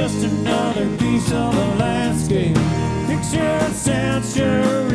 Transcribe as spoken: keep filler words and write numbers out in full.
just another piece of the landscape. Picture a saturated